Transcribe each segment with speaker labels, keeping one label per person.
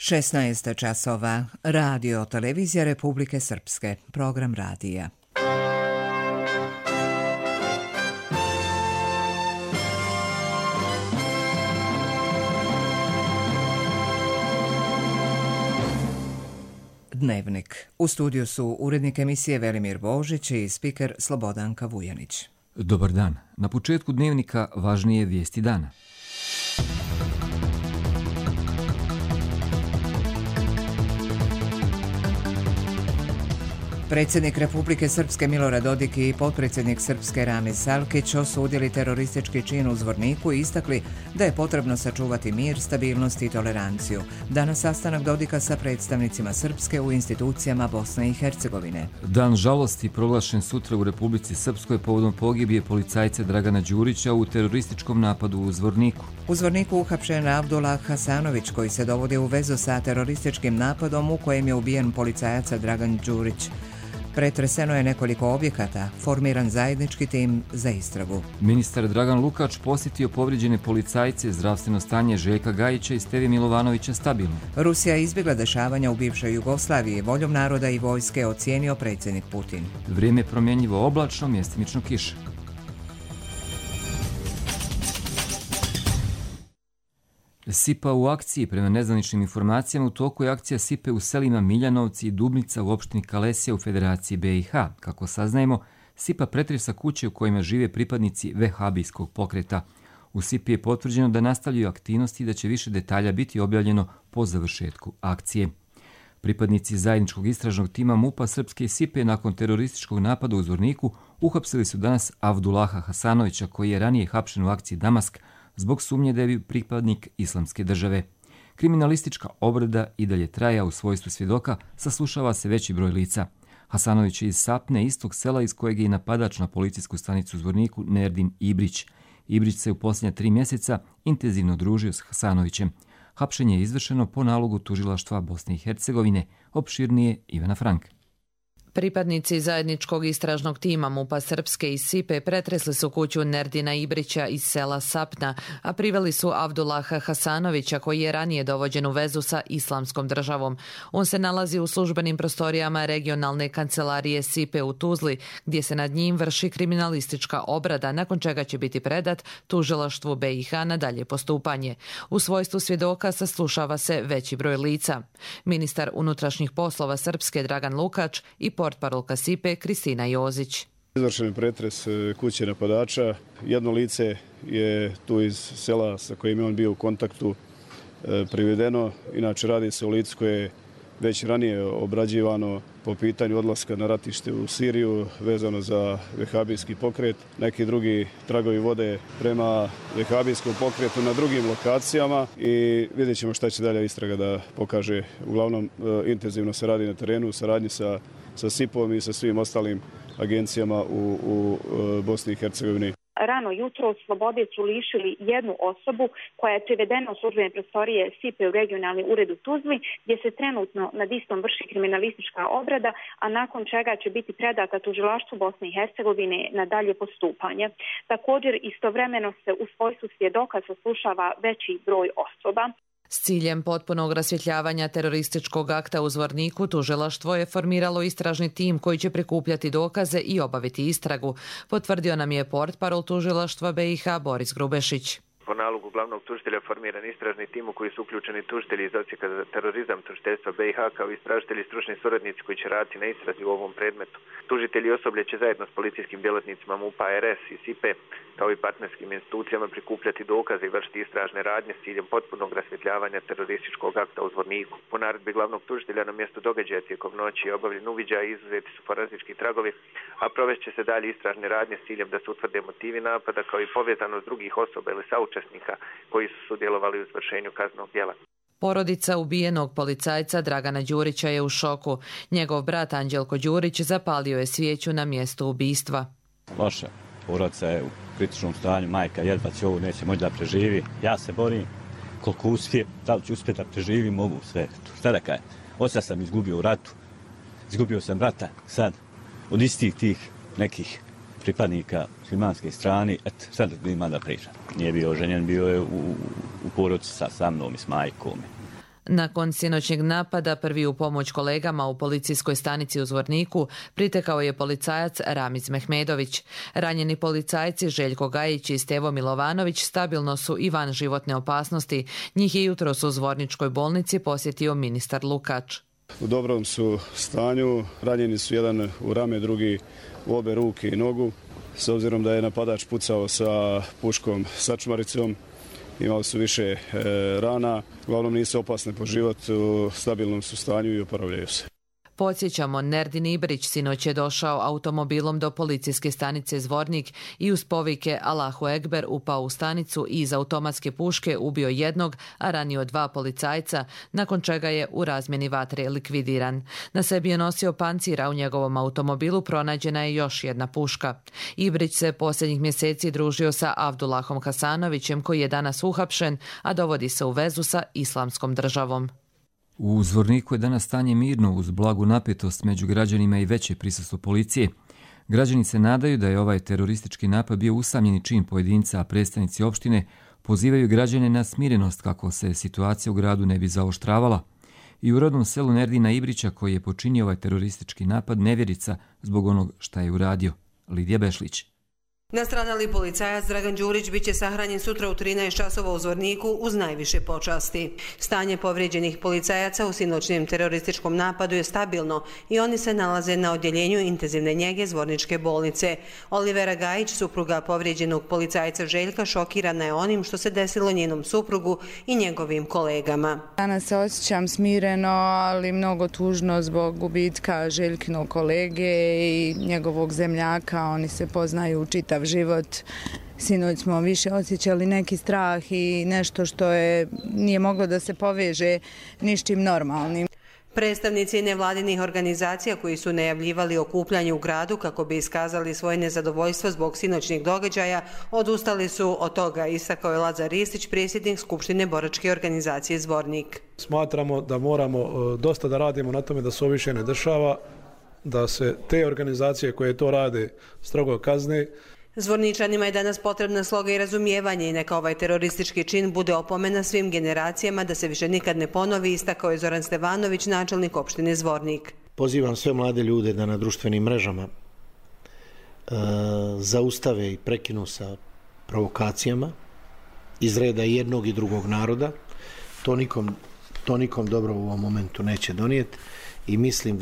Speaker 1: 16 časova. Radio televizija Republike Srpske. Program radija. Dnevnik. U studiju su urednik emisije Velimir Božić i spiker Slobodanka Vujanić.
Speaker 2: Dobar dan. Na početku dnevnika važnije vijesti dana.
Speaker 1: Predsjednik Republike Srpske Milorad Dodik i potpredsjednik Srpske Ramiz Salkić osudili teroristički čin u Zvorniku i istakli da je potrebno sačuvati mir, stabilnost i toleranciju. Danas sastanak Dodika sa predstavnicima Srpske u institucijama Bosne i Hercegovine.
Speaker 2: Dan žalosti proglašen sutra u Republici Srpskoj povodom pogibije policajca Dragana Đurića u terorističkom napadu u Zvorniku.
Speaker 1: U Zvorniku uhapšen Avdullah Hasanović koji se dovodi u vezu sa terorističkim napadom u kojem je ubijen policajac Dragan Đurić. Pretreseno je nekoliko objekata, formiran zajednički tim za istragu.
Speaker 2: Ministar Dragan Lukač posjetio povrijeđene policajce, zdravstveno stanje Željka Gajića i Steve Milovanovića stabilno.
Speaker 1: Rusija izbjegla dešavanja u bivšoj Jugoslaviji, voljom naroda i vojske ocijenio predsjednik Putin.
Speaker 2: Vrijeme promjenjivo oblačno, mjestimično kiša. SIPA u akciji. Prema nezvaničnim informacijama u toku je akcija SIPA u selima Miljanovci i Dubnica u opštini Kalesija u Federaciji BiH. Kako saznajemo, SIPA pretresa kuće u kojima žive pripadnici vehabijskog pokreta. U SIPA je potvrđeno da nastavljaju aktivnosti i da će više detalja biti objavljeno po završetku akcije. Pripadnici zajedničkog istražnog tima MUP-a Srpske i SIPA nakon terorističkog napada u Zvorniku uhapsili su danas Avdullaha Hasanovića koji je ranije hapšen u akciji Damask zbog sumnje da je bio pripadnik Islamske države. Kriminalistička obrada i dalje traje, a u svojstvu svjedoka saslušava se veći broj lica. Hasanović je iz Sapne, istog sela iz kojeg je i napadač na policijsku stanicu u Zvorniku Nerdin Ibrić. Ibrić se u posljednja 3 mjeseca intenzivno družio s Hasanovićem. Hapšenje je izvršeno po nalogu tužilaštva Bosne i Hercegovine, opširnije Ivana Frank.
Speaker 3: Pripadnici zajedničkog istražnog tima MUP-a Srpske i SIPA pretresli su kuću Nerdina Ibrića iz sela Sapna, a priveli su Avdullaha Hasanovića koji je ranije dovođen u vezu sa Islamskom državom. On se nalazi u službenim prostorijama regionalne kancelarije SIPA u Tuzli, gdje se nad njim vrši kriminalistička obrada, nakon čega će biti predat tužilaštvu BiH na dalje postupanje. U svojstvu svjedoka saslušava se veći broj lica. Ministar unutrašnjih poslova Srpske Dragan Lukač i portparolka SIPA Kristina Jozić.
Speaker 4: Izvršen je pretres kuće napadača. Jedno lice je tu iz sela sa kojim je on bio u kontaktu privedeno. Inače radi se o licu koje je već ranije obrađivano po pitanju odlaska na ratište u Siriju vezano za vehabijski pokret. Neki drugi tragovi vode prema vehabijskom pokretu na drugim lokacijama i vidjet ćemo šta će dalje istraga da pokaže. Uglavnom intenzivno se radi na terenu u saradnji sa SIPom i sa svim ostalim agencijama u Bosni i Hercegovini.
Speaker 5: Rano jutro slobode su lišili jednu osobu koja je privedena u službene prostorije SIPA u regionalni ured u Tuzli, gdje se trenutno nad istom vrši kriminalistička obrada, a nakon čega će biti predata tužilaštvu Bosne i Hercegovine na dalje postupanje. Također, istovremeno se u svojstvu svjedoka saslušava veći broj osoba.
Speaker 3: S ciljem potpunog rasvjetljavanja terorističkog akta u Zvorniku, tužilaštvo je formiralo istražni tim koji će prikupljati dokaze i obaviti istragu, potvrdio nam je portparol tužilaštva BiH Boris Grubešić.
Speaker 6: Po nalogu glavnog tužitelja formiran istražni tim u koji su uključeni tužitelji iz odsjeka za terorizam tužiteljstva BiH kao i istražitelji i stručni suradnici koji će raditi na istrazi u ovom predmetu. Tužitelji i osoblje će zajedno s policijskim djelatnicima MUP-a RS i SIPA kao i partnerskim institucijama prikupljati dokaze i vršiti istražne radnje s ciljem potpunog rasvjetljavanja terorističkog akta u Zvorniku. Po naredbi glavnog tužitelja na mjestu događaja tijekom noći je obavljen uviđaj i izuzeti su forenzički tragovi, a provest će se dalje istražne radnje s ciljem da se utvrde motivi napada kao i povezanost drugih osoba ili saučesnika koji su sudjelovali u izvršenju kaznenog djela.
Speaker 3: Porodica ubijenog policajca Dragana Đurića je u šoku. Njegov brat Anđelko Đurić zapalio je svijeću na mjestu ubistva.
Speaker 7: Loša porodica je u kritičnom stanju, majka jedva će ovo neće moći da preživi. Ja se borim koliko uspije, da li ću uspjeti da preživim, mogu sve. Šta da kajem? Oca sam izgubio u ratu, izgubio sam brata, sad od istih tih nekih pripadnika muslimanske strane, sad ima da pričam. Nije bio oženjen, bio je u porodici sa mnom i s majkom.
Speaker 3: Nakon sinoćnjeg napada, prvi u pomoć kolegama u policijskoj stanici u Zvorniku pritekao je policajac Ramiz Mehmedović. Ranjeni policajci Željko Gajić i Stevo Milovanović stabilno su i van životne opasnosti. Njih je jutros u Zvorničkoj bolnici posjetio ministar Lukač.
Speaker 4: U dobrom su stanju, ranjeni su jedan u rame, drugi u obe ruke i nogu. S obzirom da je napadač pucao sa puškom sačmaricom, imali su više rana, uglavnom nisu opasne po život, u stabilnom su stanju i oporavljaju se.
Speaker 3: Podsjećamo, Nerdin Ibrić sinoć je došao automobilom do policijske stanice Zvornik i uz povike Allahu Ekber upao u stanicu i iz automatske puške ubio jednog, a ranio 2 policajca, nakon čega je u razmjeni vatre likvidiran. Na sebi je nosio pancir, a u njegovom automobilu pronađena je još jedna puška. Ibrić se posljednjih mjeseci družio sa Avdulahom Hasanovićem, koji je danas uhapšen, a dovodi se u vezu sa Islamskom državom.
Speaker 2: U Zvorniku je danas stanje mirno uz blagu napetost među građanima i veće prisustvo policije. Građani se nadaju da je ovaj teroristički napad bio usamljeni čin pojedinca, a predstavnici opštine pozivaju građane na smirenost kako se situacija u gradu ne bi zaoštravala. I u rodnom selu Nerdina Ibrića, koji je počinio ovaj teroristički napad, nevjerica zbog onog šta je uradio. Lidija Bešlić.
Speaker 8: Nastradali policajac Dragan Đurić biće sahranjen sutra u 13 časova u Zvorniku uz najviše počasti. Stanje povrijeđenih policajaca u sinoćnjem terorističkom napadu je stabilno i oni se nalaze na odjeljenju intenzivne njege Zvorničke bolnice. Olivera Gajić, supruga povrijeđenog policajca Željka, šokirana je onim što se desilo njenom suprugu i njegovim kolegama.
Speaker 9: Danas se osjećam smireno, ali mnogo tužno zbog gubitka Željkinog kolege i njegovog zemljaka. Oni se poznaju čitav život. Sinoć smo više osjećali neki strah i nešto što nije moglo da se poveže ničim normalnim.
Speaker 8: Predstavnici nevladinih organizacija koji su najavljivali okupljanje u gradu kako bi iskazali svoje nezadovoljstvo zbog sinoćnih događaja, odustali su od toga, istakao je Lazar Ristić, predsjednik Skupštine boračke organizacije Zvornik.
Speaker 10: Smatramo da moramo dosta da radimo na tome da se ovo više ne dešava, da se te organizacije koje to rade strogo kazne.
Speaker 8: Zvorničanima je danas potrebna sloga i razumijevanje i neka ovaj teroristički čin bude opomena svim generacijama da se više nikad ne ponovi, istakao je Zoran Stevanović, načelnik opštine Zvornik.
Speaker 11: Pozivam sve mlade ljude da na društvenim mrežama zaustave i prekinu sa provokacijama iz reda jednog i drugog naroda. To nikom dobro u ovom momentu neće donijeti i mislim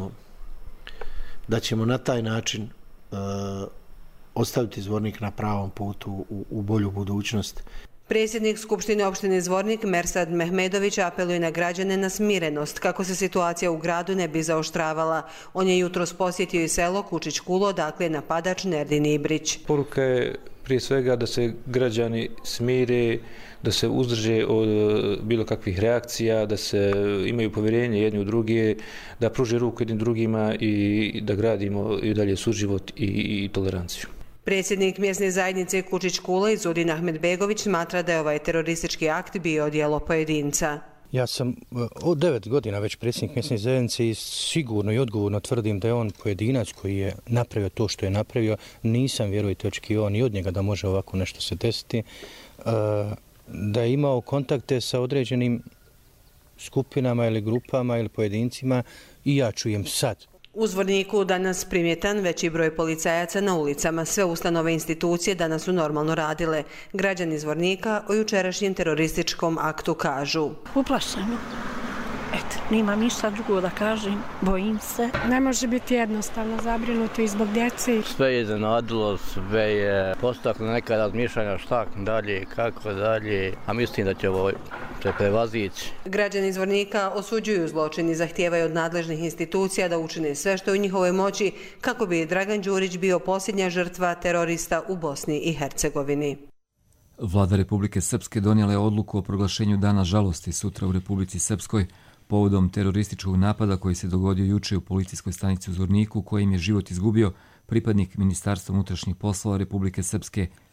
Speaker 11: da ćemo na taj način ostaviti Zvornik na pravom putu u bolju budućnost.
Speaker 8: Predsjednik Skupštine opštine Zvornik Mersad Mehmedović apeluje na građane na smirenost kako se situacija u gradu ne bi zaoštravala. On je jutros posjetio i selo Kučić Kulo, dakle napadač Nerdin Ibrić.
Speaker 12: Poruka je prije svega da se građani smire, da se uzdrže od bilo kakvih reakcija, da se imaju povjerenje jedni u druge, da pruže ruku jednim drugima i da gradimo i dalje suživot i toleranciju.
Speaker 8: Predsjednik mjesne zajednice Kučić Kula Izudin Ahmedbegović smatra da je ovaj teroristički akt bio djelo pojedinca.
Speaker 13: Ja sam od 9 godina već predsjednik mjesne zajednice i sigurno i odgovorno tvrdim da je on pojedinac koji je napravio to što je napravio. Nisam, vjerujte, očekivao ni od njega da može ovako nešto se desiti. Da je imao kontakte sa određenim skupinama ili grupama ili pojedincima i ja čujem sad.
Speaker 8: U Zvorniku danas primjetan veći broj policajaca na ulicama. Sve ustanove institucije danas su normalno radile. Građani Zvornika o jučerašnjem terorističkom aktu kažu.
Speaker 14: Uplašeno. Eto, nimam ništa drugo da kažem, bojim se.
Speaker 15: Ne može biti jednostavno zabrinuto i zbog djece.
Speaker 16: Sve je iznenadilo, sve je postaklo neka razmišljanja šta dalje, kako dalje, a mislim da će ovo se prevazići.
Speaker 8: Građani Zvornika osuđuju zločin i zahtijevaju od nadležnih institucija da učine sve što je u njihovoj moći kako bi Dragan Đurić bio posljednja žrtva terorista u Bosni i Hercegovini.
Speaker 2: Vlada Republike Srpske donijela je odluku o proglašenju Dana žalosti sutra u Republici Srpskoj povodom terorističkog napada koji se dogodio juče u policijskoj stanici u Zvorniku, kojim je život izgubio pripadnik Ministarstva unutrašnjih poslova Republike Srpske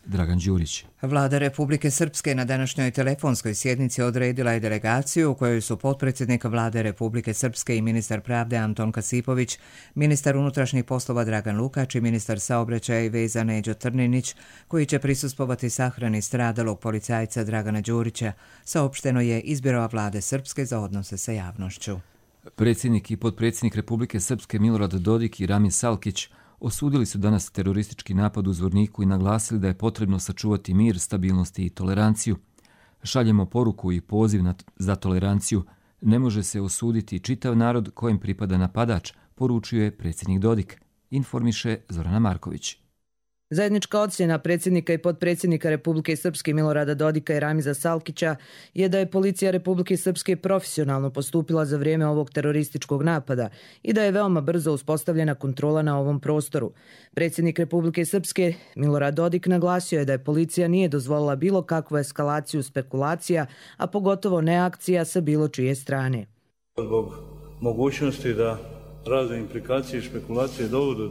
Speaker 2: Dragan Đurić.
Speaker 1: Vlada Republike Srpske na današnjoj telefonskoj sjednici odredila je delegaciju u kojoj su potpredsjednik Vlade Republike Srpske i ministar pravde Anton Kasipović, ministar unutrašnjih poslova Dragan Lukač i ministar saobraćaja i veza Neđo Trninić, koji će prisustvovati sahrani stradalog policajca Dragana Đurića, saopšteno je iz Biroa Vlade Srpske za odnose sa javnošću.
Speaker 2: Predsjednik i potpredsjednik Republike Srpske Milorad Dodik i Rami Salkić osudili su danas teroristički napad u Zvorniku i naglasili da je potrebno sačuvati mir, stabilnost i toleranciju. Šaljemo poruku i poziv za toleranciju. Ne može se osuditi čitav narod kojem pripada napadač, poručuje predsjednik Dodik, informiše Zorana Marković.
Speaker 3: Zajednička ocjena predsjednika i potpredsjednika Republike Srpske Milorada Dodika i Ramiza Salkića je da je policija Republike Srpske profesionalno postupila za vrijeme ovog terorističkog napada i da je veoma brzo uspostavljena kontrola na ovom prostoru. Predsjednik Republike Srpske Milorad Dodik naglasio je da je policija nije dozvolila bilo kakvu eskalaciju spekulacija, a pogotovo ne akcija sa bilo čije strane.
Speaker 17: Zbog mogućnosti da razne implikacije i špekulacije dovodu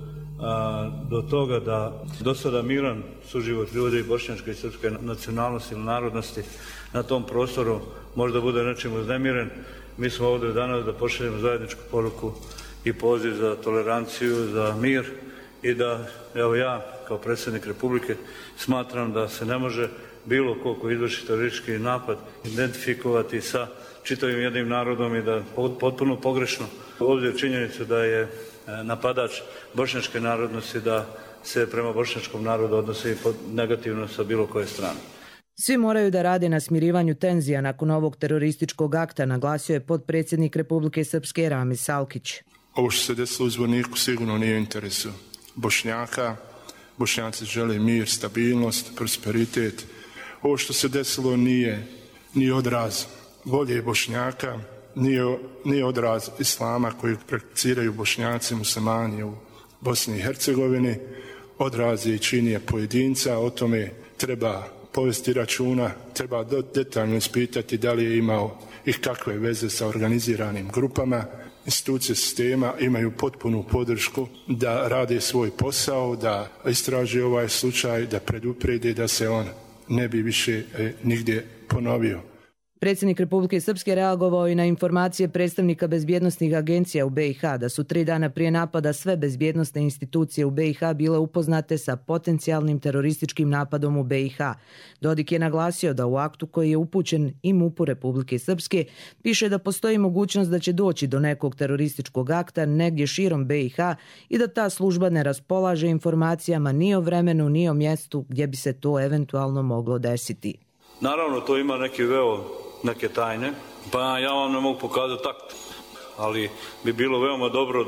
Speaker 17: do toga da do sada miran suživot ljudi bošnjačke i srpske nacionalnosti ili narodnosti na tom prostoru možda bude nečim uznemiren. Mi smo ovdje danas da pošaljemo zajedničku poruku i poziv za toleranciju, za mir i da, evo ja kao predsjednik Republike smatram da se ne može bilo ko izvrši teroristički napad identifikovati sa čitavim jednim narodom i da potpuno pogrešno ovdje je činjenica da je napadač bošnjačke narodnosti da se prema bošnjačkom narodu odnosi negativno sa bilo koje strane.
Speaker 3: Svi moraju da rade na smirivanju tenzija nakon ovog terorističkog akta, naglasio je potpredsjednik Republike Srpske Rami Salkić.
Speaker 18: Ovo što se desilo u Zvorniku sigurno nije u interesu Bošnjaka. Bošnjaci žele mir, stabilnost, prosperitet. Ovo što se desilo nije odraz volje Bošnjaka, nije odraz islama koji prakticiraju Bošnjaci muslimani u Bosni i Hercegovini, odraz je i činije pojedinca, o tome treba povesti računa, treba detaljno ispitati da li je imao i kakve veze sa organiziranim grupama. Institucije sistema imaju potpunu podršku da rade svoj posao, da istraže ovaj slučaj, da preduprede da se on ne bi više nigdje ponovio.
Speaker 3: Predsjednik Republike Srpske reagovao i na informacije predstavnika bezbjednosnih agencija u BiH da su 3 dana prije napada sve bezbjednosne institucije u BiH bile upoznate sa potencijalnim terorističkim napadom u BiH. Dodik je naglasio da u aktu koji je upućen i MUP-u Republike Srpske piše da postoji mogućnost da će doći do nekog terorističkog akta negdje širom BiH i da ta služba ne raspolaže informacijama ni o vremenu ni o mjestu gdje bi se to eventualno moglo desiti.
Speaker 17: Naravno, to ima neke tajne, pa ja vam ne mogu pokazati takt, ali bi bilo veoma dobro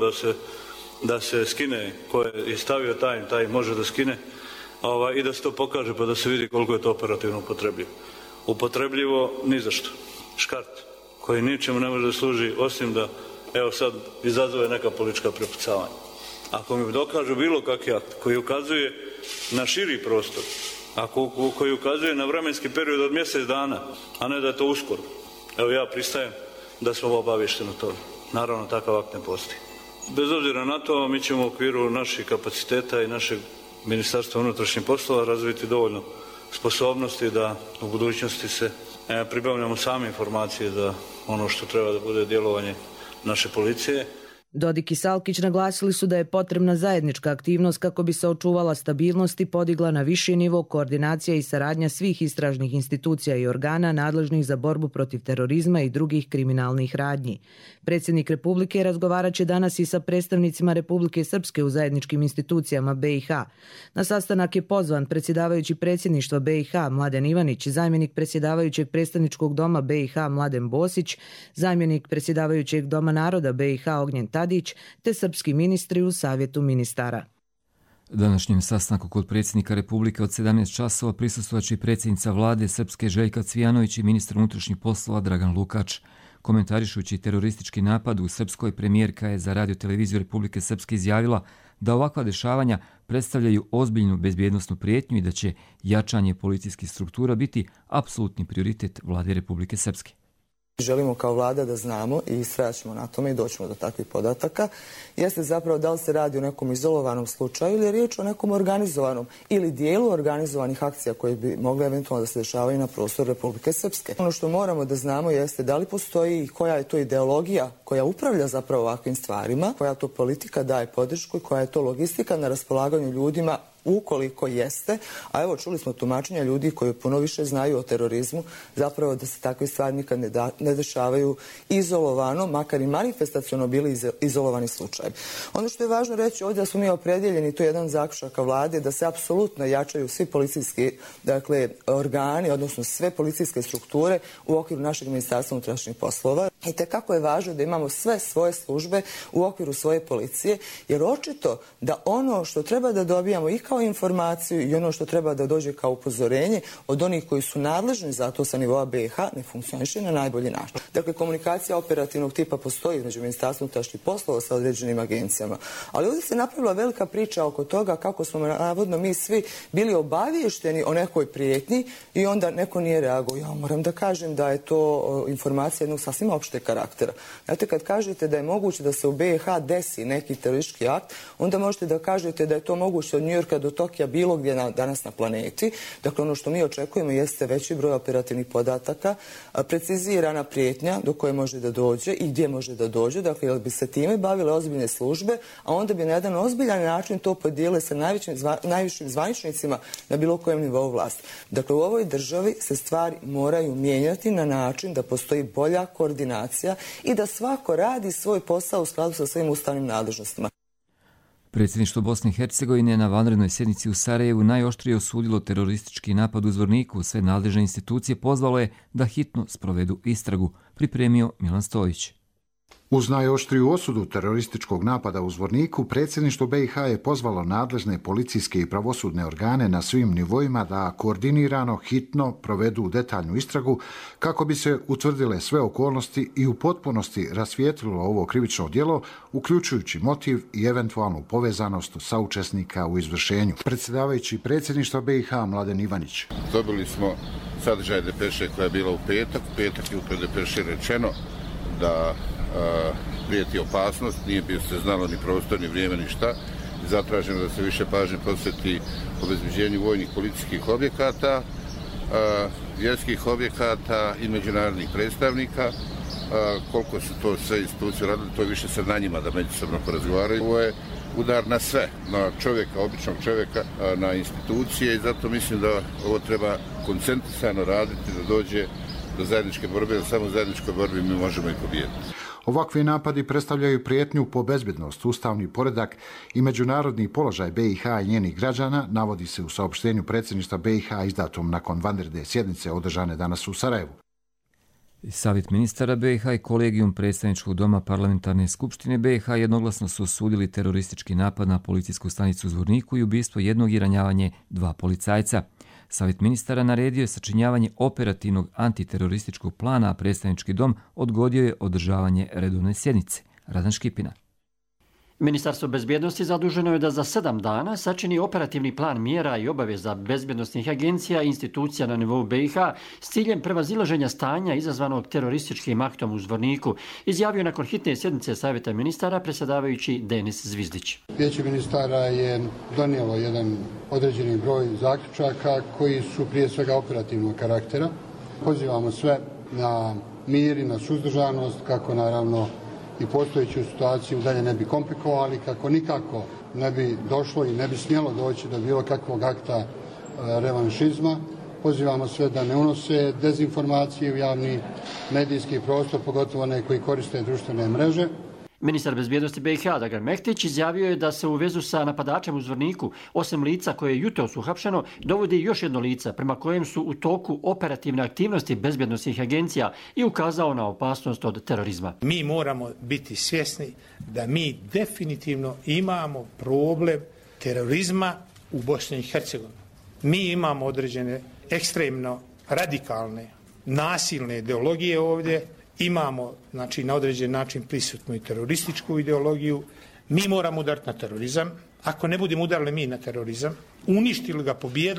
Speaker 17: da se skine, ko je stavio taj može da skine i da se to pokaže pa da se vidi koliko je to operativno upotrebljivo. Upotrebljivo ni za što. Škart koji ničemu ne može da služi osim da evo sad izazove neka politička prepucavanja. Ako mi dokažu bilo kakvi akt koji ukazuje na širi prostor, koji ukazuje na vremenski period od mjesec dana, a ne da je to uskoro. Evo ja pristajem da smo obavješteni o tome. Naravno, takav akt ne postoji. Bez obzira na to, mi ćemo u okviru naših kapaciteta i našeg Ministarstva unutrašnjih poslova razviti dovoljno sposobnosti da u budućnosti se pribavljamo same informacije za ono što treba da bude djelovanje naše policije.
Speaker 3: Dodik i Salkić naglasili su da je potrebna zajednička aktivnost kako bi se očuvala stabilnost i podigla na viši nivo koordinacija i saradnja svih istražnih institucija i organa nadležnih za borbu protiv terorizma i drugih kriminalnih radnji. Predsjednik Republike razgovarat će danas i sa predstavnicima Republike Srpske u zajedničkim institucijama BiH. Na sastanak je pozvan predsjedavajući predsjedništva BiH Mladen Ivanić, zamjenik predsjedavajućeg predstavničkog doma BiH Mladen Bosić, zamjenik predsjedavajućeg doma naroda BiH Ognjen Tadić, te srpski ministri u Savjetu ministara.
Speaker 2: Današnjem sastanku kod predsjednika Republike od 17 časova prisustvovaće i predsjednica vlade Srpske Željka Cvijanović i ministar unutrašnjih poslova Dragan Lukač. Komentarišući teroristički napad u Srpskoj, premijerka je za Radio-televiziju Republike Srpske izjavila da ovakva dešavanja predstavljaju ozbiljnu bezbjednosnu prijetnju i da će jačanje policijskih struktura biti apsolutni prioritet vlade Republike Srpske.
Speaker 19: Želimo kao vlada da znamo i istrajaćemo na tome i doćemo do takvih podataka, jeste zapravo da li se radi o nekom izolovanom slučaju ili je riječ o nekom organizovanom ili dijelu organizovanih akcija koje bi mogle eventualno da se dešavaju na prostoru Republike Srpske. Ono što moramo da znamo jeste da li postoji i koja je to ideologija koja upravlja zapravo ovakvim stvarima, koja to politika daje podršku i koja je to logistika na raspolaganju ljudima ukoliko jeste, a evo čuli smo tumačenja ljudi koji puno više znaju o terorizmu, zapravo da se takve stvari nikad ne dešavaju izolovano, makar i manifestaciono bili izolovani slučaj. Ono što je važno reći ovdje da smo mi opredjeljeni, to je jedan zaključaka vlade, da se apsolutno jačaju svi policijski organi, odnosno sve policijske strukture u okviru našeg Ministarstva unutrašnjih poslova. I tekako je važno da imamo sve svoje službe u okviru svoje policije, jer očito da ono što treba da dobijamo i kao informaciju i ono što treba da dođe kao upozorenje od onih koji su nadležni za to sa nivoa BiH ne funkcioniše na najbolji način. Dakle, komunikacija operativnog tipa postoji između Ministarstva unutrašnjih poslova sa određenim agencijama. Ali ovdje se napravila velika priča oko toga kako smo navodno mi svi bili obaviješteni o nekoj prijetnji i onda neko nije reagovao. Ja moram da kažem da je to informacija jednog sasvim opšteg karaktera. Znate, kad kažete da je moguće da se u BiH desi neki teroristički akt, onda možete da kažete da je to moguće od Njujorka do Tokija bilo gdje danas na planeti. Dakle, ono što mi očekujemo jeste veći broj operativnih podataka, precizirana prijetnja do koje može da dođe i gdje može da dođe. Dakle, jer bi se time bavile ozbiljne službe, a onda bi na jedan ozbiljan način to podijelili sa najvišim zvaničnicima na bilo kojem nivou vlasti. Dakle, u ovoj državi se stvari moraju mijenjati na način da postoji bolja koordinacija i da svako radi svoj posao u skladu sa svojim ustavnim nadležnostima.
Speaker 2: Predsjedništvo Bosne i Hercegovine na vanrednoj sjednici u Sarajevu najoštrije osudilo teroristički napad u Zvorniku. Sve nadležne institucije pozvalo je da hitno sprovedu istragu, pripremio Milan Stojić.
Speaker 20: Uz najoštriju osudu terorističkog napada u Zvorniku, predsjedništvo BiH je pozvalo nadležne policijske i pravosudne organe na svim nivoima da koordinirano, hitno provedu detaljnu istragu kako bi se utvrdile sve okolnosti i u potpunosti rasvijetlilo ovo krivično djelo, uključujući motiv i eventualnu povezanost saučesnika u izvršenju. Predsjedavajući predsjedništva BiH Mladen Ivanić.
Speaker 21: Dobili smo sadržaj depeše koja je bila u petak. U petak je u depeši rečeno da prijeti opasnost, nije bi se znalo ni prostor, ni vrijeme, ni šta. Zatraženo da se više pažnje posveti obezbeđenju vojnih policijskih objekata, vjerskih objekata i međunarodnih predstavnika. Koliko su to sve institucije radili, to je više sad na njima da međusobno porazgovaraju. Ovo je udar na sve, na čovjeka, običnog čovjeka, na institucije i zato mislim da ovo treba koncentrisano raditi, da dođe do zajedničke borbe, jer samo u zajedničkoj borbi mi možemo i pobijediti.
Speaker 20: Ovakvi napadi predstavljaju prijetnju po bezbednost, ustavni poredak i međunarodni položaj BiH i njenih građana, navodi se u saopštenju predsjedništva BiH izdatom nakon vanredne sjednice održane danas u Sarajevu.
Speaker 2: Savjet ministara BiH i kolegijum predstavničkog doma parlamentarne skupštine BiH jednoglasno su osudili teroristički napad na policijsku stanicu u Zvorniku i ubistvo jednog i ranjavanje 2 policajca. Savjet ministara naredio je sačinjavanje operativnog antiterorističkog plana, a predstavnički dom odgodio je održavanje redovne sjednice. Radan Škipina.
Speaker 22: Ministarstvo bezbjednosti zaduženo je da za 7 dana sačini operativni plan mjera i obaveza bezbjednosnih agencija i institucija na nivou BiH s ciljem prevazilaženja stanja izazvanog terorističkim aktom u Zvorniku, izjavio nakon hitne sjednice Savjeta ministara predsjedavajući Denis Zvizdić.
Speaker 23: Vijeće ministara je donijelo jedan određeni broj zaključaka koji su prije svega operativnog karaktera. Pozivamo sve na mir i na suzdržanost kako naravno i postojeću situaciju dalje ne bi komplikovali, kako nikako ne bi došlo i ne bi smjelo doći do bilo kakvog akta revanšizma. Pozivamo sve da ne unose dezinformacije u javni medijski prostor, pogotovo one koji koriste društvene mreže.
Speaker 22: Ministar bezbjednosti BiH Dagan Mektić izjavio je da se u vezu sa napadačem u Zvorniku 8 lica koje je jutros uhapšeno dovodi još jedno lice prema kojem su u toku operativne aktivnosti bezbjednosnih agencija i ukazao na opasnost od terorizma.
Speaker 24: Mi moramo biti svjesni da mi definitivno imamo problem terorizma u Bosni i Hercegovini. Mi imamo određene ekstremno radikalne, nasilne ideologije ovdje. Imamo, znači, na određen način prisutnu i terorističku ideologiju. Mi moramo udariti na terorizam. Ako ne budemo udarili mi na terorizam, uništili ga, pobijedili ga,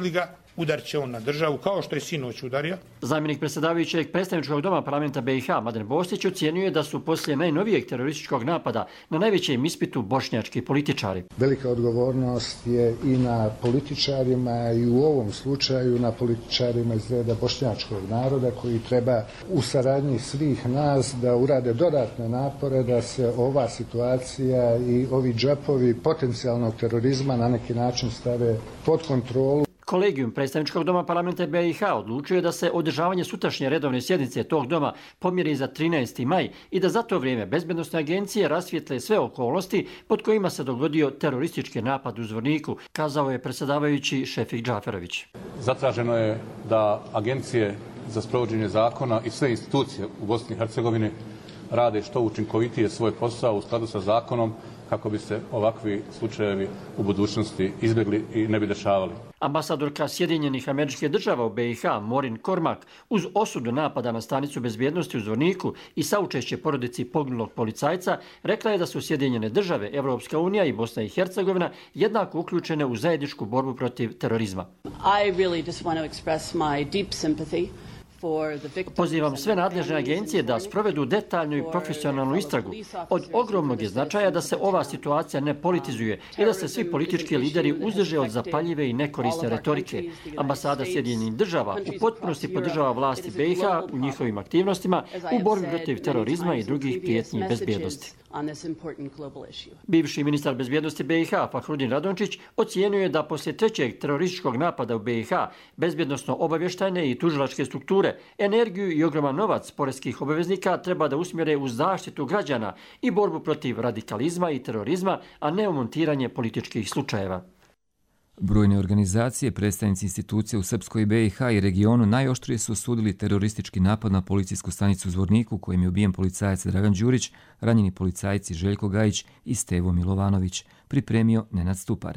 Speaker 24: udarit će on na državu, kao što je sinoć udario.
Speaker 22: Zamjenik predsjedavajućeg predstavničkog doma parlamenta BiH, Mladen Bostić, ocjenjuje da su poslije najnovijeg terorističkog napada na najvećem ispitu bošnjački političari.
Speaker 4: Velika odgovornost je i na političarima i u ovom slučaju na političarima iz reda bošnjačkog naroda koji treba u saradnji svih nas da urade dodatne napore da se ova situacija i ovi džepovi potencijalnog terorizma na neki način stave pod kontrolu.
Speaker 22: Kolegijum predstavničkog doma parlamenta BiH odlučio je da se održavanje sutrašnje redovne sjednice tog doma pomjeri za 13. maj i da za to vrijeme bezbednosne agencije rasvijetle sve okolnosti pod kojima se dogodio teroristički napad u Zvorniku, kazao je predsjedavajući Šefik Džaferović.
Speaker 5: Zatraženo je da agencije za sprovođenje zakona i sve institucije u Bosni i Hercegovini rade što učinkovitije svoj posao u skladu sa zakonom kako bi se ovakvi slučajevi u budućnosti izbjegli i ne bi dešavali.
Speaker 22: Ambasadorka Sjedinjenih Američkih Država u BiH, Maureen Cormack, uz osudu napada na stanicu bezbjednosti u Zvorniku i saučešće porodici poginulog policajca, rekla je da su Sjedinjene Države, Evropska unija i Bosna i Hercegovina jednako uključene u zajedničku borbu protiv terorizma.
Speaker 6: I really just want to express my deep sympathy.
Speaker 22: Pozivam sve nadležne agencije da sprovedu detaljnu i profesionalnu istragu. Od ogromnog je značaja da se ova situacija ne politizuje i da se svi politički lideri uzdrže od zapaljive i nekorisne retorike. Ambasada Sjedinjenih Država u potpunosti podržava vlasti BiH u njihovim aktivnostima u borbi protiv terorizma i drugih prijetnji bezbjednosti. Bivši ministar bezbjednosti BiH Fahrudin Radončić ocijenio je da poslije trećeg terorističkog napada u BiH bezbjednosno obavještajne i tužilačke strukture energiju i ogroman novac poreskih obveznika treba da usmjere u zaštitu građana i borbu protiv radikalizma i terorizma, a ne u montiranje političkih slučajeva.
Speaker 2: Brojne organizacije, predstavnici institucija u Srpskoj BiH i regionu najoštrije su osudili teroristički napad na policijsku stanicu u Zvorniku kojim je ubijen policajac Dragan Đurić, ranjeni policajci Željko Gajić i Stevo Milovanović, pripremio Nenad Stupar.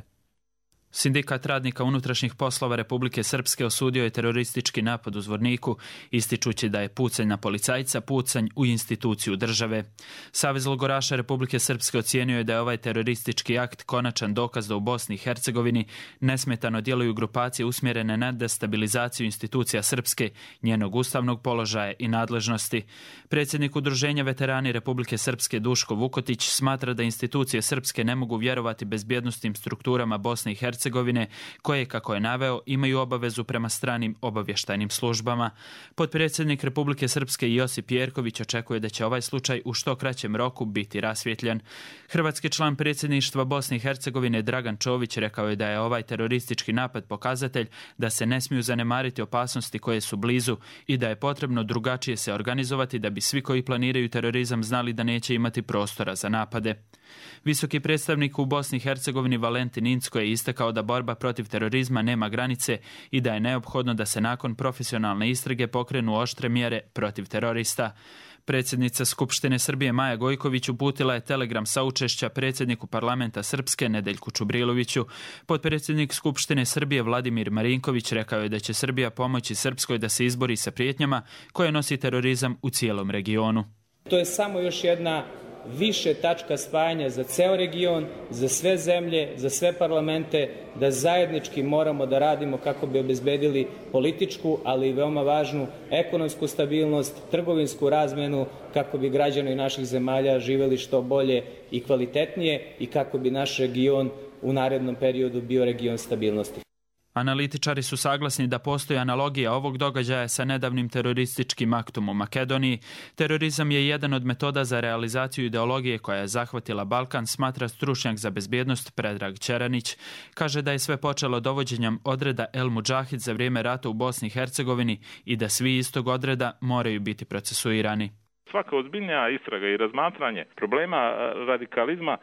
Speaker 7: Sindikat radnika unutrašnjih poslova Republike Srpske osudio je teroristički napad u Zvorniku, ističući da je pucanj na policajca pucanj u instituciju države. Savez logoraša Republike Srpske ocijenio je da je ovaj teroristički akt konačan dokaz da u Bosni i Hercegovini nesmetano djeluju grupacije usmjerene na destabilizaciju institucija Srpske, njenog ustavnog položaja i nadležnosti. Predsjednik Udruženja veterani Republike Srpske Duško Vukotić smatra da institucije Srpske ne mogu vjerovati bezbjednosnim strukturama Bosne i Hercegovine koje, kako je naveo, imaju obavezu prema stranim obavještajnim službama. Potpredsjednik Republike Srpske Josip Jerković očekuje da će ovaj slučaj u što kraćem roku biti rasvjetljen. Hrvatski član predsjedništva Bosne i Hercegovine Dragan Čović rekao je da je ovaj teroristički napad pokazatelj da se ne smiju zanemariti opasnosti koje su blizu i da je potrebno drugačije se organizovati da bi svi koji planiraju terorizam znali da neće imati prostora za napade. Visoki predstavnik u Bosni i Hercegovini Valentin Incko je istakao da borba protiv terorizma nema granice i da je neophodno da se nakon profesionalne istrage pokrenu oštre mjere protiv terorista. Predsjednica Skupštine Srbije Maja Gojković uputila je telegram saučešća predsjedniku parlamenta Srpske Nedeljku Čubriloviću. Potpredsjednik Skupštine Srbije Vladimir Marinković rekao je da će Srbija pomoći Srpskoj da se izbori sa prijetnjama koje nosi terorizam u cijelom regionu.
Speaker 25: To je samo još jedna više tačka spajanja za ceo region, za sve zemlje, za sve parlamente, da zajednički moramo da radimo kako bi obezbedili političku, ali i veoma važnu ekonomsku stabilnost, trgovinsku razmenu, kako bi građani naših zemalja živjeli što bolje i kvalitetnije i kako bi naš region u narednom periodu bio region stabilnosti.
Speaker 7: Analitičari su saglasni da postoji analogija ovog događaja sa nedavnim terorističkim aktom u Makedoniji. Terorizam je jedan od metoda za realizaciju ideologije koja je zahvatila Balkan, smatra stručnjak za bezbjednost Predrag Čeranić. Kaže da je sve počelo dovođenjem odreda El Mudžahid za vrijeme rata u Bosni i Hercegovini i da svi istog odreda moraju biti procesuirani.
Speaker 26: Svaka ozbiljnija istraga i razmatranje problema radikalizma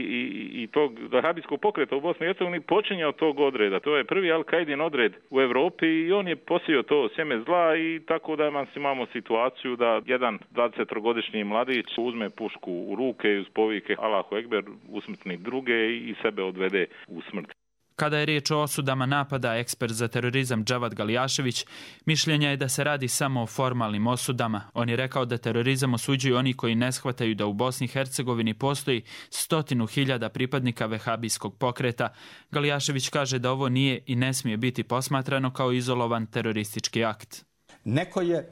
Speaker 26: i tog vahabijskog pokreta u Bosni i Hercegovini počinje od tog odreda. To je prvi Al-Kaidin odred u Europi i on je posio to sjeme zla i tako da imamo situaciju da jedan 23-godišnji mladić uzme pušku u ruke i uz povike Allahu Ekber usmrtni druge i sebe odvede u smrt.
Speaker 7: Kada je riječ o osudama napada, ekspert za terorizam Džavad Galijašević mišljenja je da se radi samo o formalnim osudama. On je rekao da terorizam osuđuju oni koji ne shvataju da u Bosni i Hercegovini postoji 100.000 pripadnika vehabijskog pokreta. Galijašević kaže da ovo nije i ne smije biti posmatrano kao izolovan teroristički akt.
Speaker 9: Neko je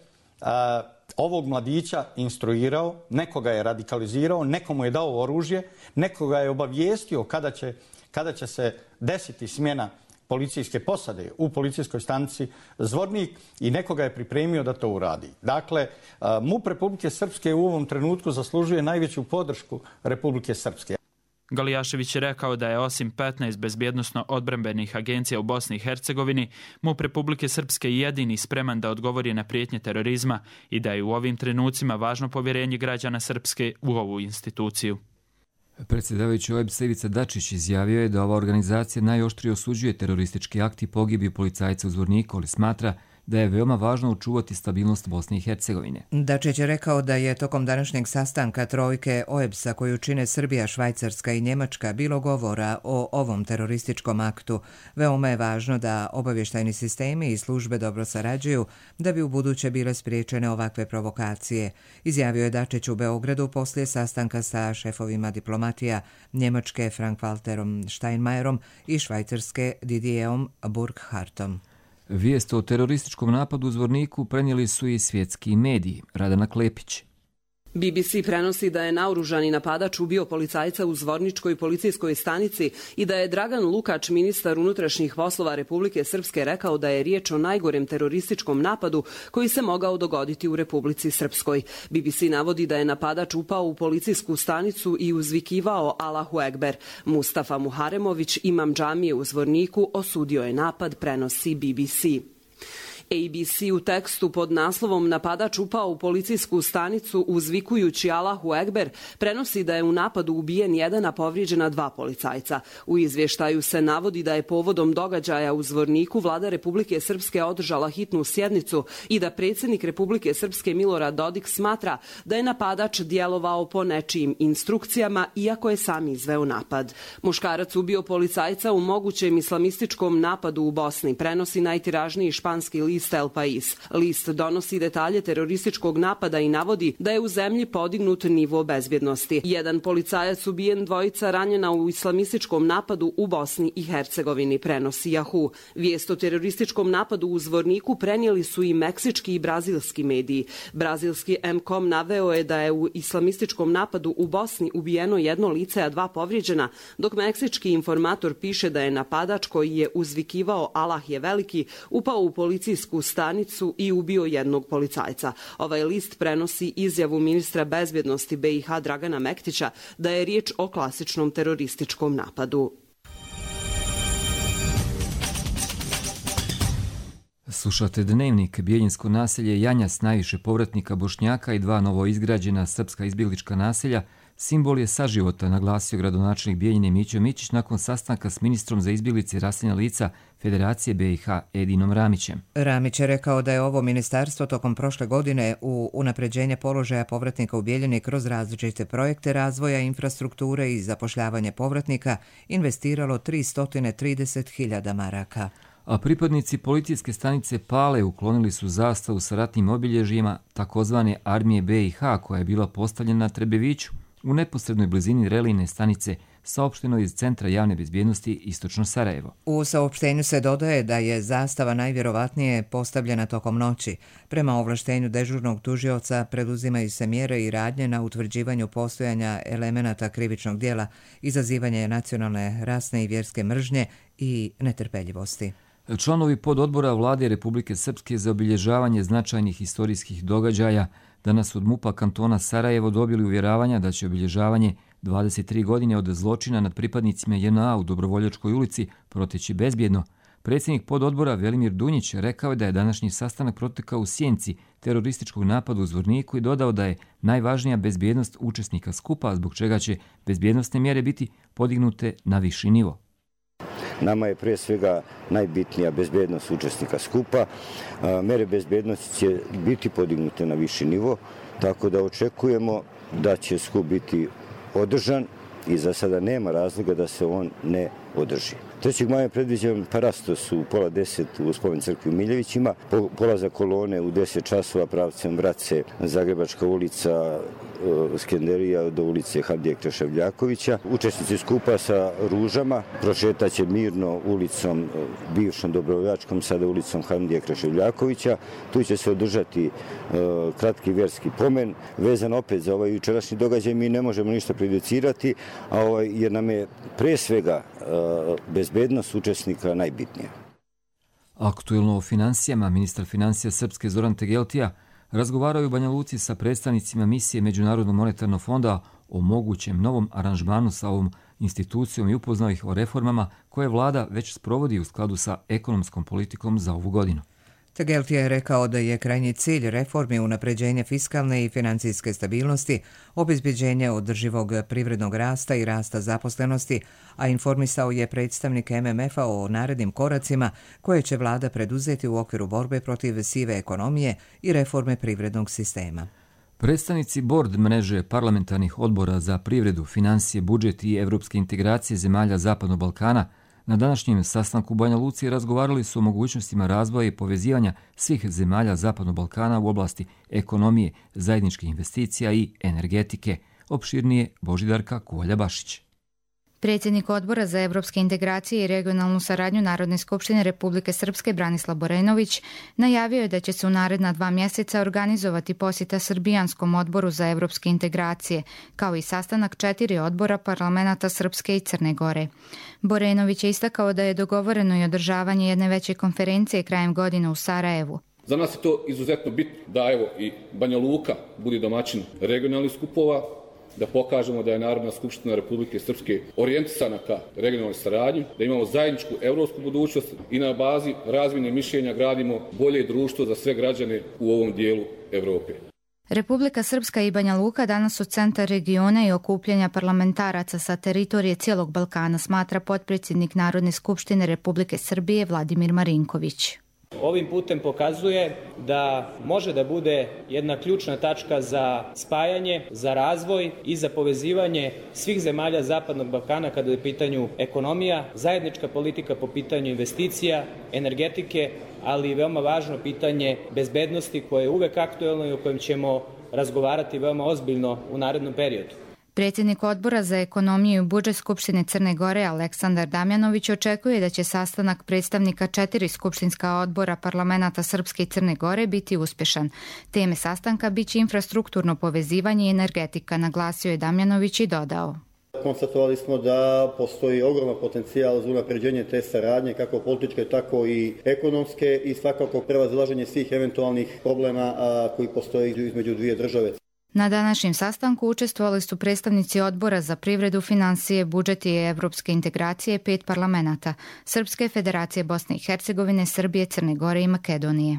Speaker 9: ovog mladića instruirao, nekoga je radikalizirao, nekomu je dao oružje, nekoga je obavijestio kada će se desiti smjena policijske posade u policijskoj stanici Zvornik i nekoga je pripremio da to uradi. Dakle, MUP Republike Srpske u ovom trenutku zaslužuje najveću podršku Republike Srpske.
Speaker 7: Galijašević je rekao da je osim 15 bezbjednosno-odbrambenih agencija u Bosni i Hercegovini, MUP Republike Srpske jedini spreman da odgovori na prijetnje terorizma i da je u ovim trenucima važno povjerenje građana Srpske u ovu instituciju.
Speaker 2: Predsjedavajući OEBS Ivica Dačić izjavio je da ova organizacija najoštrije osuđuje teroristički akt i pogibiju policajca u Zvorniku, ali smatra da je veoma važno očuvati stabilnost Bosne i Hercegovine.
Speaker 1: Dačić je rekao da je tokom današnjeg sastanka trojke OEBS-a koju čine Srbija, Švajcarska i Njemačka bilo govora o ovom terorističkom aktu. Veoma je važno da obavještajni sistemi i službe dobro sarađuju da bi u buduće bile spriječene ovakve provokacije, izjavio je Dačić u Beogradu poslije sastanka sa šefovima diplomatija Njemačke Frank-Walterom Steinmeierom i Švajcarske Didierom Burkhartom.
Speaker 2: Vijest o terorističkom napadu u Zvorniku prenijeli su i svjetski mediji. Radana Klepić.
Speaker 10: BBC prenosi da je naoružani napadač ubio policajca u Zvorničkoj policijskoj stanici i da je Dragan Lukač, ministar unutrašnjih poslova Republike Srpske, rekao da je riječ o najgorem terorističkom napadu koji se mogao dogoditi u Republici Srpskoj. BBC navodi da je napadač upao u policijsku stanicu i uzvikivao Allahu Ekber. Mustafa Muharemović, imam džamije u Zvorniku, osudio je napad, prenosi BBC. ABC u tekstu pod naslovom Napadač upao u policijsku stanicu uzvikujući Allahu Ekber prenosi da je u napadu ubijen jedan, a povrijeđena 2 policajca. U izvještaju se navodi da je povodom događaja u Zvorniku vlada Republike Srpske održala hitnu sjednicu i da predsjednik Republike Srpske Milorad Dodik smatra da je napadač djelovao po nečijim instrukcijama, iako je sam izveo napad. Muškarac ubio policajca u mogućem islamističkom napadu u Bosni, prenosi najtiražniji španski list El Pais. List donosi detalje terorističkog napada i navodi da je u zemlji podignut nivo bezbjednosti. Jedan policajac ubijen, 2 ranjena u islamističkom napadu u Bosni i Hercegovini, prenosi Yahoo. Vijest o terorističkom napadu u Zvorniku prenijeli su i meksički i brazilski mediji. Brazilski MCOM naveo je da je u islamističkom napadu u Bosni ubijeno 1 lice, a 2 povrijeđena, dok meksički informator piše da je napadač koji je uzvikivao Allah je veliki upao u policijsku stanicu i ubio 1 policajca. Ovaj list prenosi izjavu ministra bezbjednosti BiH Dragana Mektića da je riječ o klasičnom terorističkom napadu.
Speaker 2: Slušate Dnevnik. Bijeljinsko naselje Janjas, najviše povratnika Bošnjaka i 2 novoizgrađena srpska izbjeglička naselja, simbol je saživota, naglasio gradonačelnik Bijeljine Mićo Mićić nakon sastanka s ministrom za izbjeglice i raseljena lica Federacije BiH Edinom Ramićem.
Speaker 1: Ramić je rekao da je ovo ministarstvo tokom prošle godine u unapređenje položaja povratnika u Bijeljini kroz različite projekte razvoja infrastrukture i zapošljavanje povratnika investiralo 330.000 maraka.
Speaker 2: A pripadnici policijske stanice Pale uklonili su zastavu sa ratnim obilježjima takozvane armije BiH koja je bila postavljena na Trebeviću u neposrednoj blizini relijne stanice, saopšteno iz Centra javne bezbjednosti Istočno Sarajevo.
Speaker 1: U saopštenju se dodaje da je zastava najvjerovatnije postavljena tokom noći. Prema ovlaštenju dežurnog tužioca preduzimaju se mjere i radnje na utvrđivanju postojanja elemenata krivičnog djela, izazivanje nacionalne, rasne i vjerske mržnje i netrpeljivosti.
Speaker 2: Članovi pododbora Vlade Republike Srpske za obilježavanje značajnih historijskih događaja danas od MUP-a kantona Sarajevo dobili uvjeravanja da će obilježavanje 23 godine od zločina nad pripadnicima JNA u Dobrovoljačkoj ulici proteći bezbjedno. Predsjednik pododbora Velimir Dunjić rekao je da je današnji sastanak protekao u sjenci terorističkog napada u Zvorniku i dodao da je najvažnija bezbjednost učesnika skupa, zbog čega će bezbjednosne mjere biti podignute na viši nivo.
Speaker 11: Nama je prije svega najbitnija bezbjednost učesnika skupa. Mere bezbjednosti će biti podignute na viši nivo, tako da očekujemo da će skup biti održan i za sada nema razloga da se on ne održi. 3. maja je predviđen parastos u 9:30 u Spomen crkvi u Miljevićima, polazak kolone u 10 časova pravcem Vrace, Zagrebačka ulica, Skenderija do ulice Hamdije Kreševljakovića. Učesnici skupa sa ružama prošetaće mirno ulicom bivšom Dobrovoljačkom, sada ulicom Hamdije Kreševljakovića. Tu će se održati kratki vjerski pomen, vezan opet za ovaj jučerašnji događaj. Mi ne možemo ništa prejudicirati, jer nam je pre svega bezbednost učesnika najbitnija.
Speaker 2: Aktuelno o financijama, ministar financija Srpske Zoran Tegeltija razgovaraju u Banja Luci sa predstavnicima misije Međunarodnog monetarnog fonda o mogućem novom aranžmanu sa ovom institucijom i upoznao ih o reformama koje vlada već sprovodi u skladu sa ekonomskom politikom za ovu godinu.
Speaker 1: Tegeltija je rekao da je krajnji cilj reformi unapređenje fiskalne i financijske stabilnosti, obezbeđenje održivog privrednog rasta i rasta zaposlenosti, a informisao je predstavnik MMF-a o narednim koracima koje će vlada preduzeti u okviru borbe protiv sive ekonomije i reforme privrednog sistema.
Speaker 2: Predstavnici Board mreže parlamentarnih odbora za privredu, financije, budžet i evropske integracije zemalja Zapadnog Balkana na današnjem sastanku u Banja Luci razgovarali su o mogućnostima razvoja i povezivanja svih zemalja Zapadnog Balkana u oblasti ekonomije, zajedničkih investicija i energetike. Opširnije Božidarka Kovalja-Bašić.
Speaker 8: Predsjednik Odbora za evropske integracije i regionalnu saradnju Narodne skupštine Republike Srpske Branislav Borenović najavio je da će se u naredna 2 mjeseca organizovati posjeta Srbijanskom odboru za evropske integracije, kao i sastanak 4 odbora parlamenata Srpske i Crne Gore. Borenović je istakao da je dogovoreno i održavanje jedne veće konferencije krajem godine u Sarajevu.
Speaker 12: Za nas je to izuzetno bitno da i Banja Luka bude domaćin regionalnih skupova, da pokažemo da je Narodna skupština Republike Srpske orijentisana ka regionalnoj saradnji, da imamo zajedničku evropsku budućnost i na bazi razmjene mišljenja gradimo bolje društvo za sve građane u ovom dijelu Evrope.
Speaker 8: Republika Srpska i Banja Luka danas su centar regiona i okupljanja parlamentaraca sa teritorije cijelog Balkana, smatra potpredsjednik Narodne skupštine Republike Srbije Vladimir Marinković.
Speaker 25: Ovim putem pokazuje da može da bude jedna ključna tačka za spajanje, za razvoj i za povezivanje svih zemalja Zapadnog Balkana kada je u pitanju ekonomija, zajednička politika po pitanju investicija, energetike, ali i veoma važno pitanje bezbednosti koje je uvek aktuelno i o kojem ćemo razgovarati veoma ozbiljno u narednom periodu.
Speaker 8: Predsjednik Odbora za ekonomiju i budžet Skupštine Crne Gore Aleksandar Damjanović očekuje da će sastanak predstavnika 4 skupštinska odbora parlamenata Srpske i Crne Gore biti uspješan. Teme sastanka biće infrastrukturno povezivanje i energetika, naglasio je Damjanović i dodao.
Speaker 13: Konstatovali smo da postoji ogroman potencijal za unapređenje te saradnje, kako političke, tako i ekonomske, i svakako prevazilaženje svih eventualnih problema koji postoje između dvije države.
Speaker 8: Na današnjem sastanku učestvovali su predstavnici Odbora za privredu, financije, budžet i evropske integracije 5 parlamenata Srpske, Federacije Bosne i Hercegovine, Srbije, Crne Gore i Makedonije.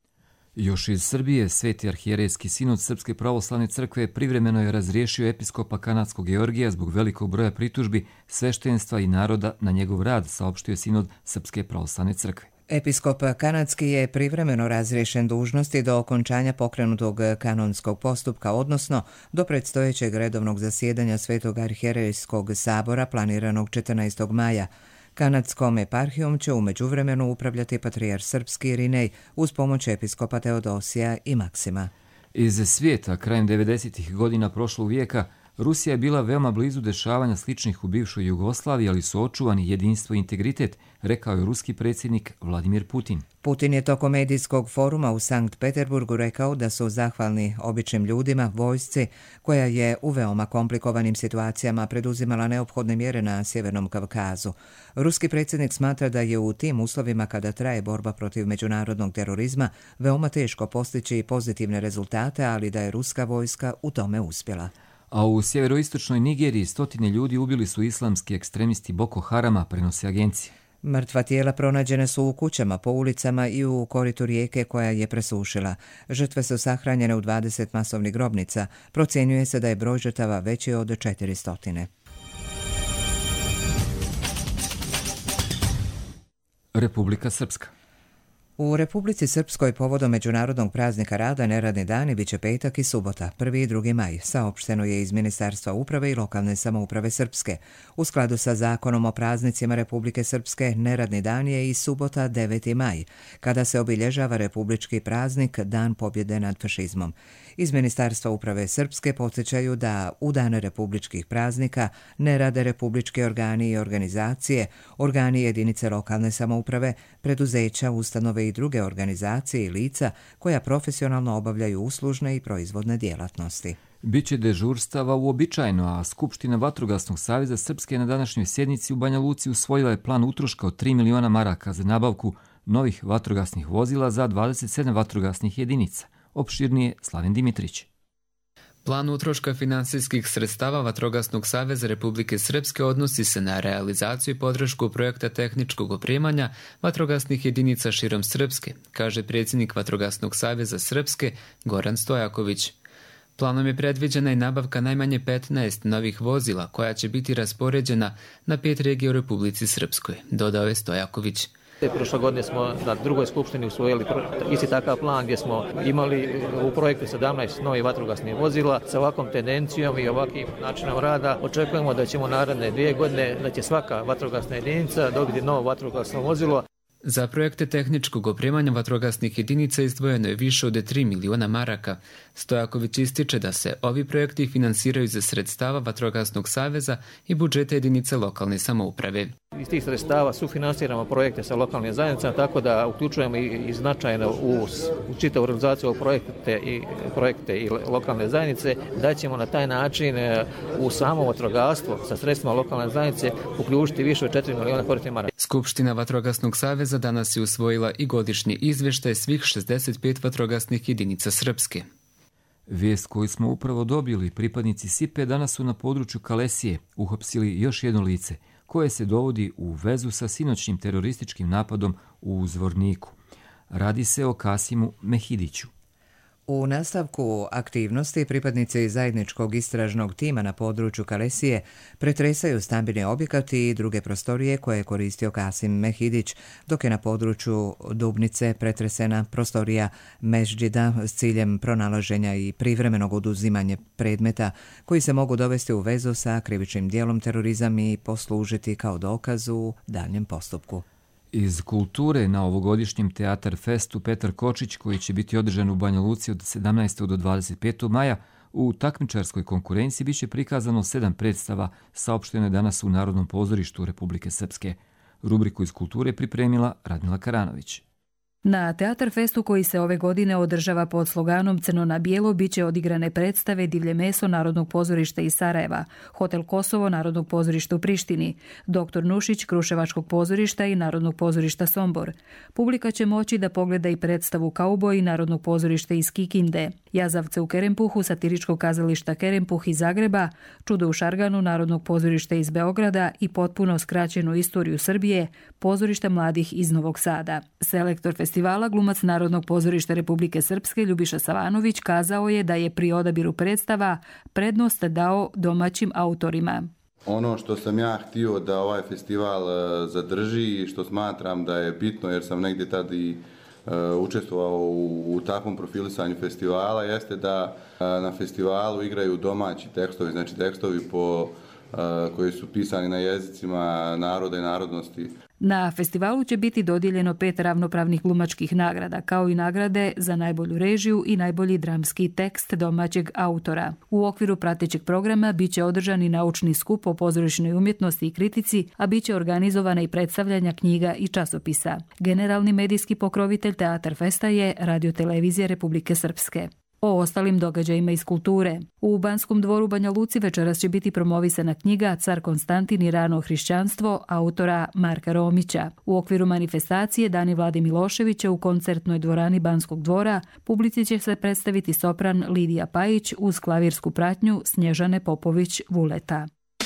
Speaker 2: Još iz Srbije, Sveti arhijerejski sinod Srpske pravoslavne crkve privremeno je razriješio episkopa kanadskog Georgija zbog velikog broja pritužbi sveštenstva i naroda na njegov rad, saopštio je sinod Srpske pravoslavne crkve.
Speaker 1: Episkop kanadski je privremeno razriješen dužnosti do okončanja pokrenutog kanonskog postupka, odnosno do predstojećeg redovnog zasjedanja Svetog arhijerejskog sabora planiranog 14. maja. Kanadskom eparhijom će u međuvremenu upravljati patrijarh srpski Irinej uz pomoć episkopa Teodosija i Maksima.
Speaker 2: Iz svijeta krajem 90. godina prošlog vijeka Rusija je bila veoma blizu dešavanja sličnih u bivšoj Jugoslaviji, ali su očuvani jedinstvo i integritet, rekao je ruski predsjednik Vladimir Putin.
Speaker 1: Putin je tokom medijskog foruma u Sankt Peterburgu rekao da su zahvalni običnim ljudima, vojsci, koja je u veoma komplikovanim situacijama preduzimala neophodne mjere na Sjevernom Kavkazu. Ruski predsjednik smatra da je u tim uslovima kada traje borba protiv međunarodnog terorizma veoma teško postići pozitivne rezultate, ali da je ruska vojska u tome uspjela.
Speaker 2: A u sjeveroistočnoj Nigeriji 100 ljudi ubili su islamski ekstremisti Boko Harama, prenose agencije.
Speaker 1: Mrtva tijela pronađene su u kućama, po ulicama i u koritu rijeke koja je presušila. Žrtve su sahranjene u 20 masovnih grobnica. Procjenjuje se da je broj žrtava veći od 400.
Speaker 2: Republika Srpska.
Speaker 1: U Republici Srpskoj povodom Međunarodnog praznika rada neradni dani biće petak i subota, 1. i 2. maj, saopšteno je iz Ministarstva uprave i lokalne samouprave Srpske. U skladu sa zakonom o praznicima Republike Srpske, neradni dan je i subota 9. maj, kada se obilježava republički praznik Dan pobjede nad fašizmom. Iz Ministarstva uprave Srpske podsjećaju da u dane republičkih praznika ne rade republički organi i organizacije, organi jedinice lokalne samouprave, preduzeća, ustanove i druge organizacije i lica koja profesionalno obavljaju uslužne i proizvodne djelatnosti.
Speaker 2: Biće dežurstava uobičajeno, a Skupština Vatrogasnog saveza Srpske na današnjoj sjednici u Banja Luci usvojila je plan utroška od 3 miliona maraka za nabavku novih vatrogasnih vozila za 27 vatrogasnih jedinica. Opširnije Slaven Dimitrić.
Speaker 3: Plan utroška finansijskih sredstava Vatrogasnog saveza Republike Srpske odnosi se na realizaciju i podršku projekta tehničkog opremanja vatrogasnih jedinica širom Srpske, kaže predsjednik Vatrogasnog saveza Srpske Goran Stojaković. Planom je predviđena i nabavka najmanje 15 novih vozila koja će biti raspoređena na 5 regija u Republici Srpskoj, dodao je Stojaković.
Speaker 14: Prošle godine smo na drugoj skupštini usvojili isti takav plan gdje smo imali u projektu 17 novih vatrogasnih vozila. Sa ovakvom tendencijom i ovakvim načinom rada očekujemo da ćemo naredne 2 godine, da će svaka vatrogasna jedinica dobiti novo vatrogasno vozilo.
Speaker 3: Za projekte tehničkog opremanja vatrogasnih jedinica izdvojeno je više od 3 miliona maraka. Stojaković ističe da se ovi projekti finansiraju za sredstava Vatrogasnog saveza i budžeta jedinica lokalne samouprave.
Speaker 14: Iz tih sredstava sufinansiramo projekte sa lokalnim zajednicama, tako da uključujemo i značajno u čitavu organizaciju projekte i lokalne zajednice, da ćemo na taj način u samo vatrogastvo sa sredstvima lokalne zajednice uključiti više od 4 miliona korisnih maraka.
Speaker 3: Skupština Vatrogasnog saveza danas je usvojila i godišnji izvještaj svih 65 vatrogasnih jedinica Srpske.
Speaker 2: Vijest koju smo upravo dobili, pripadnici SIPE danas su na području Kalesije uhapsili još jedno lice koje se dovodi u vezu sa sinoćnim terorističkim napadom u Zvorniku. Radi se o Kasimu Mehidiću.
Speaker 1: U nastavku aktivnosti pripadnici zajedničkog istražnog tima na području Kalesije pretresaju stambeni objekat i druge prostorije koje je koristio Kasim Mehidić, dok je na području Dubnice pretresena prostorija Mežđida s ciljem pronalaženja i privremenog oduzimanja predmeta koji se mogu dovesti u vezu sa krivičnim dijelom terorizam i poslužiti kao dokaz u daljem postupku.
Speaker 2: Iz kulture na ovogodišnjem Teatar Festu Petar Kočić, koji će biti održan u Banja Luci od 17. do 25. maja, u takmičarskoj konkurenciji biće prikazano 7 predstava, saopšteno je danas u Narodnom pozorištu Republike Srpske. Rubriku iz kulture pripremila Radmila Karanović.
Speaker 15: Na Teatar Festu koji se ove godine održava pod sloganom Crno na bijelo biće odigrane predstave Divlje meso Narodnog pozorišta iz Sarajeva, Hotel Kosovo Narodnog pozorišta u Prištini, Dr. Nušić Kruševačkog pozorišta i Narodnog pozorišta Sombor. Publika će moći da pogleda i predstavu Kauboj Narodnog pozorišta iz Kikinde, Jazavce u Kerempuhu satiričkog kazališta Kerempuh iz Zagreba, Čudo u Šarganu Narodnog pozorišta iz Beograda i potpuno skraćenu istoriju Srbije pozorišta mladih iz Novog Sada. Selektor festivala, glumac Narodnog pozorišta Republike Srpske Ljubiša Savanović kazao je da je pri odabiru predstava prednost dao domaćim autorima.
Speaker 16: Ono što sam ja htio da ovaj festival zadrži i što smatram da je bitno, jer sam negdje tad i učestvovao u takvom profilisanju festivala, jeste da na festivalu igraju domaći tekstovi, znači tekstovi koji su pisani na jezicima naroda i narodnosti.
Speaker 15: Na festivalu će biti dodijeljeno 5 ravnopravnih glumačkih nagrada, kao i nagrade za najbolju režiju i najbolji dramski tekst domaćeg autora. U okviru pratećeg programa biće održan i naučni skup o pozorišnoj umjetnosti i kritici, a biće organizovana i predstavljanja knjiga i časopisa. Generalni medijski pokrovitelj Teatar Festa je Radio-televizija Republike Srpske. O ostalim događajima iz kulture. U Banskom dvoru Banja Luci večeras će biti promovisana knjiga Car Konstantin i rano hrišćanstvo autora Marka Romića. U okviru manifestacije Dani Vlade Miloševića u koncertnoj dvorani Banskog dvora publici će se predstaviti sopran Lidija Pajić uz klavirsku pratnju Snježane Popović-Vuleta.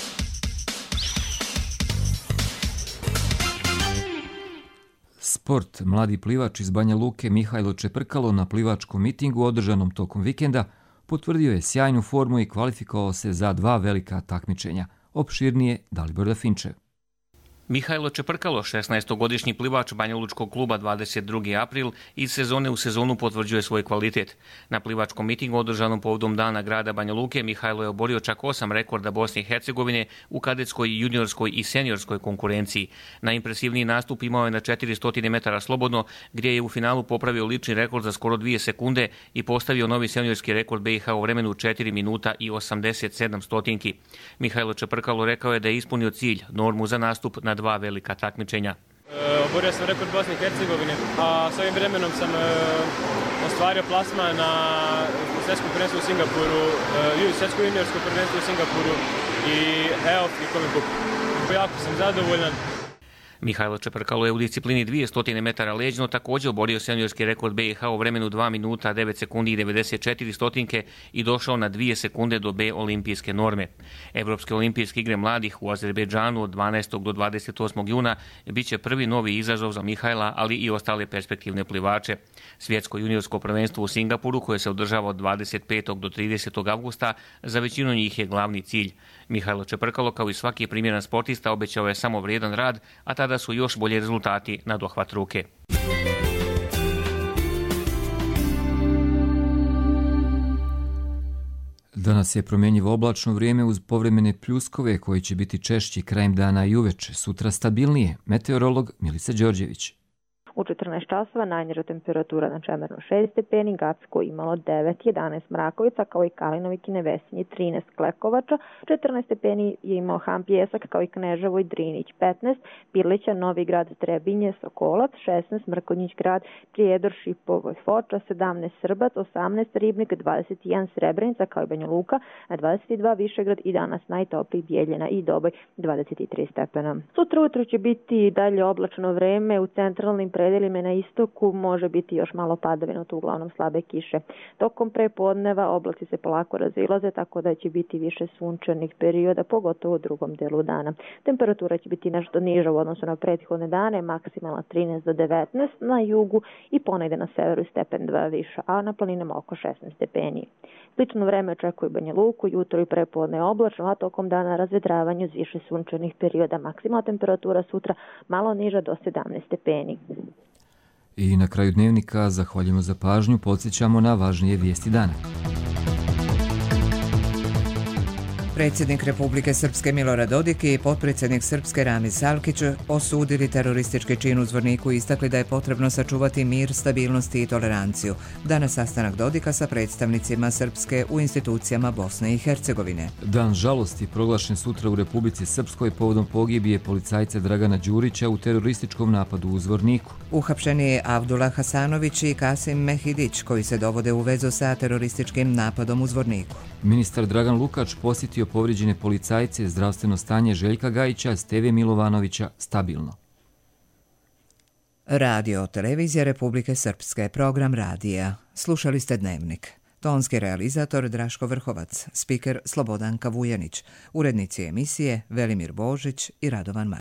Speaker 2: Sport. Mladi plivač iz Banja Luke Mihajlo Čeprkalo na plivačkom mitingu održanom tokom vikenda potvrdio je sjajnu formu i kvalifikovao se za 2 velika takmičenja. Opširnije Dalibor Dafinčev.
Speaker 17: Mihajlo Čeprkalo, 16-godišnji plivač banjalučkog kluba 22. april, iz sezone u sezonu potvrđuje svoj kvalitet. Na plivačkom mitingu održanom povodom Dana grada Banja Luke, Mihajlo je oborio čak 8 rekorda Bosne i Hercegovine u kadetskoj, juniorskoj i seniorskoj konkurenciji. Najimpresivniji nastup imao je na 400 metara slobodno, gdje je u finalu popravio lični rekord za skoro 2 sekunde i postavio novi seniorski rekord BiH u vremenu 4 minuta i 87 stotinki. Mihajlo Čeprkalo rekao je da je ispunio cilj, normu za nastup na 2 velika takmičenja.
Speaker 18: Oborio sam rekord Bosne i Hercegovine, a s ovim vremenom sam ostvario plasman na svjetsko prvenstvo u Singapuru, svjetsko juniorsko prvenstvo u Singapuru i EOF i Comic Book. Jako sam zadovoljan.
Speaker 17: Mihajlo Čeprkalo je u disciplini 200 metara leđno također oborio seniorski rekord BiH u vremenu 2 minuta 9 sekundi i 94 stotinke i došao na 2 sekunde do B olimpijske norme. Evropske olimpijske igre mladih u Azerbejdžanu od 12. do 28. juna bit će prvi novi izazov za Mihajla, ali i ostale perspektivne plivače. Svjetsko juniorsko prvenstvo u Singapuru, koje se održava od 25. do 30. avgusta, za većinu njih je glavni cilj. Mihajlo Čeprkalo, kao i svaki primjeran sportista, obećao je samo vrijedan rad, a tada su još bolji rezultati na dohvat ruke.
Speaker 2: Danas je promjenjivo oblačno vrijeme uz povremene pljuskove koji će biti češći krajem dana i uveče. Sutra stabilnije. Meteorolog Milica Đorđević.
Speaker 19: U 14 časova najniža temperatura na Čemernu 6 stepeni, Gacko imalo 9, 11 Mrakovica, kao i Kalinovik i Nevesinje 13 Klekovača, 14 stepeni je imao Han Pjesak, kao i Kneževo i Drinić 15, Pirlića, Novi Grad, Trebinje, Sokolac 16, Mrkonjić Grad, Prijedor, Šipovo i Foča 17, Srbac 18, Ribnik 21, Srebrenica, kao i Banja Luka, a 22 Višegrad i danas najtopliji Bijeljina i Doboj 23 stepena. Sutra ujutro će biti dalje oblačno vreme, u centralnim predelima na istoku može biti još malo padavina, tu uglavnom slabe kiše. Tokom prepodneva oblaci se polako razilaze, tako da će biti više sunčanih perioda, pogotovo u drugom delu dana. Temperatura će biti nešto niža u odnosu na prethodne dane, maksimalna 13 do 19 na jugu i ponegde na severu stepen 2 više, a na planinama oko 16 stepeni. Slično vreme očekuje Banja Luku, jutro i prepodne oblačno, a tokom dana razvedravanje uz više sunčanih perioda. Maksimalna temperatura sutra malo niža do 17 stepeni.
Speaker 2: I na kraju dnevnika zahvaljujemo za pažnju, podsjećamo na važnije vijesti dana.
Speaker 1: Predsjednik Republike Srpske Milorad Dodik i potpredsjednik Srpske Ramiz Salkić osudili teroristički čin u Zvorniku i istakli da je potrebno sačuvati mir, stabilnost i toleranciju. Danas sastanak Dodika sa predstavnicima Srpske u institucijama Bosne i Hercegovine.
Speaker 2: Dan žalosti proglašen sutra u Republici Srpskoj povodom pogibije policajca Dragana Đurića u terorističkom napadu u Zvorniku.
Speaker 1: Uhapšeni je Avdullah Hasanović i Kasim Mehidić, koji se dovode u vezu sa terorističkim napadom u Zvorniku.
Speaker 2: Ministar Dragan Lukač posjetio povrijeđene policajce, zdravstveno stanje Željka Gajića, Steve Milovanovića stabilno.
Speaker 1: Radio televizija Republike Srpske, program radija. Slušali ste Dnevnik. Tonski realizator Draško Vrhovac, spiker Slobodanka Vujanić, urednici emisije Velimir Božić i Radovan Marković.